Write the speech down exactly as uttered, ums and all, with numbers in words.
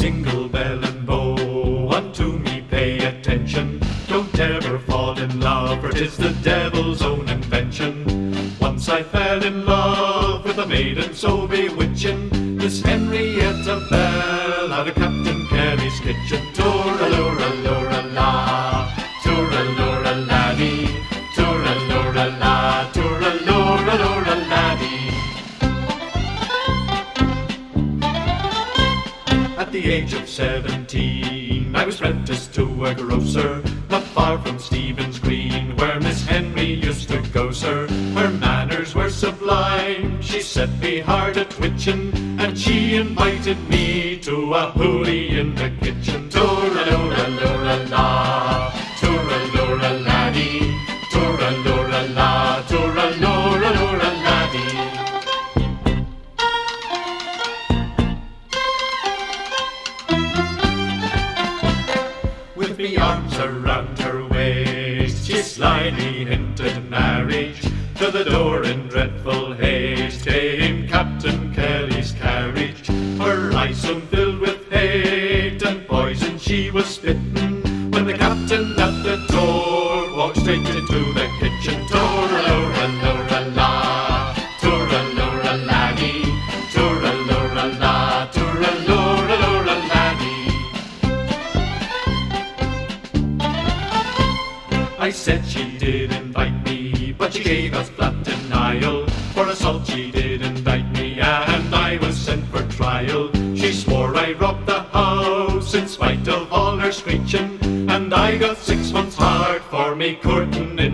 jingle bell and bow, unto me pay attention. Don't ever fall in love, for 'tis the devil's own invention. Once I fell in love with a maiden so bewitching, Miss Henrietta Bell out of Captain Kelly's kitchen. Toora-loora-loora-la, toora-loora-laddie, toora-loora-la, toora-loora-loora-laddie. At the age of seventeen, I was apprenticed to a grocer, not far from Stephen's Green, where Miss Henry used to go, sir. Her manners were sublime, she set me hard a twitching, and she invited me to a hoolie in the kitchen. Toora-loora-loora-la, toora-loora-laddie, toora-loora-la, toora-loora-loora-laddie. With me arms around her waist, she slyly hinted marriage. To the door in dreadful haste came Captain Kelly's carriage. Her eyes soon filled with hate, and poison she was spitting, when the captain at the door walked straight into the kitchen. Toora-loora-loora-la, toora-loora-laddie, toora-loora-la, toora-loora-loora-laddie. I said she did invite me, but she gave us flat denial. For assault she did indict me, and I was sent for trial. She swore I robbed the house in spite of all her screeching, and I got six months hard for me courting